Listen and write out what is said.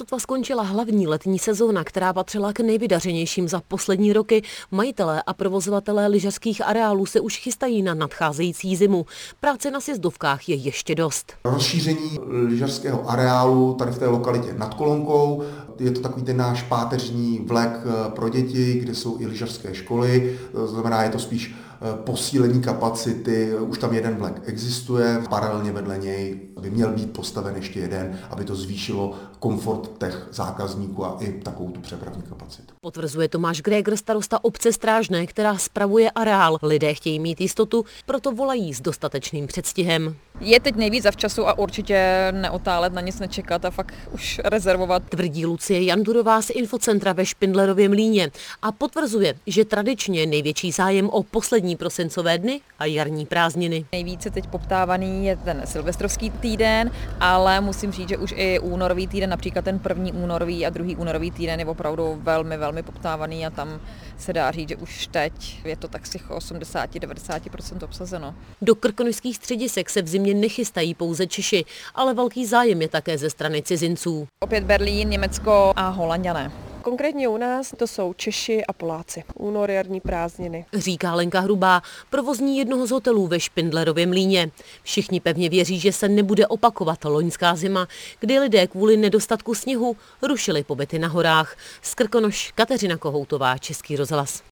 Sotva skončila hlavní letní sezóna, která patřila k nejvydařenějším za poslední roky, majitelé a provozovatelé lyžařských areálů se už chystají na nadcházející zimu. Práce na sjezdovkách je ještě dost. Rozšíření lyžařského areálu tady v té lokalitě nad Kolonkou, je to takový ten náš páteřní vlek pro děti, kde jsou i lyžařské školy, to znamená, je to spíš posílení kapacity, už tam jeden vlek existuje, paralelně vedle něj by měl být postaven ještě jeden, aby to zvýšilo komfort těch zákazníků a i takovou tu přepravní kapacitu. Potvrzuje Tomáš Gregor, starosta obce Strážné, která spravuje areál. Lidé chtějí mít jistotu, proto volají s dostatečným předstihem. Je teď nejvíc zavčasu a určitě neotálet, na nic nečekat a fakt už rezervovat. Tvrdí Lucie Jandurová z Infocentra ve Špindlerově Mlýně a potvrzuje, že tradičně je největší zájem o poslední prosincové dny a jarní prázdniny. Nejvíce teď poptávaný je ten silvestrovský týden, ale musím říct, že už i únorový týden, například ten první únorový a druhý únorový týden je opravdu velmi poptávaný a tam se dá říct, že už teď je to tak z těch 80-90% obsazeno. Do krkonošských středisek se v zimě nechystají pouze Češi, ale velký zájem je také ze strany cizinců. Opět Berlín, Německo a Holanďané. Konkrétně u nás to jsou Češi a Poláci. Únor, jarní prázdniny. Říká Lenka Hrubá, provozní jednoho z hotelů ve Špindlerově Mlýně. Všichni pevně věří, že se nebude opakovat loňská zima, kdy lidé kvůli nedostatku sněhu rušili pobyty na horách. Z Krkonoš Kateřina Kohoutová, Český rozhlas.